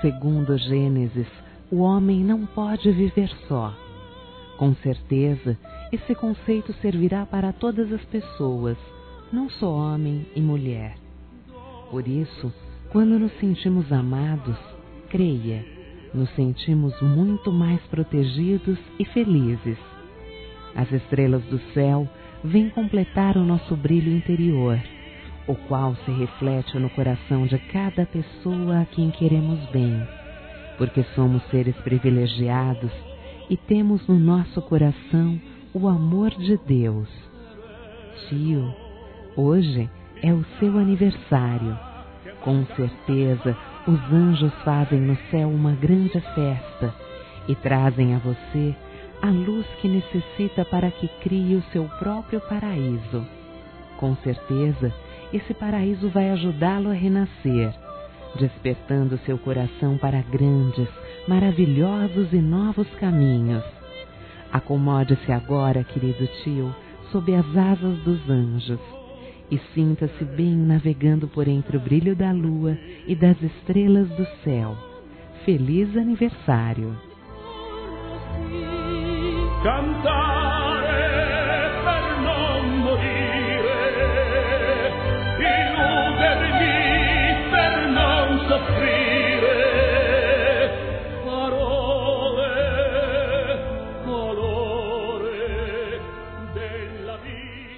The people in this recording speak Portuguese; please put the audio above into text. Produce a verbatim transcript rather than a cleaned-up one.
Segundo Gênesis, o homem não pode viver só. Com certeza, esse conceito servirá para todas as pessoas, não só homem e mulher. Por isso, quando nos sentimos amados, creia, nos sentimos muito mais protegidos e felizes. As estrelas do céu vêm completar o nosso brilho interior, o qual se reflete no coração de cada pessoa a quem queremos bem, porque somos seres privilegiados e temos no nosso coração o amor de Deus. Tio, hoje é o seu aniversário. Com certeza, os anjos fazem no céu uma grande festa e trazem a você a luz que necessita para que crie o seu próprio paraíso. Com certeza, esse paraíso vai ajudá-lo a renascer, despertando seu coração para grandes, maravilhosos e novos caminhos. Acomode-se agora, querido tio, sob as asas dos anjos e sinta-se bem navegando por entre o brilho da lua e das estrelas do céu. Feliz aniversário! Cantare per non morire, illudermi per non soffrire, parole, colore della vita.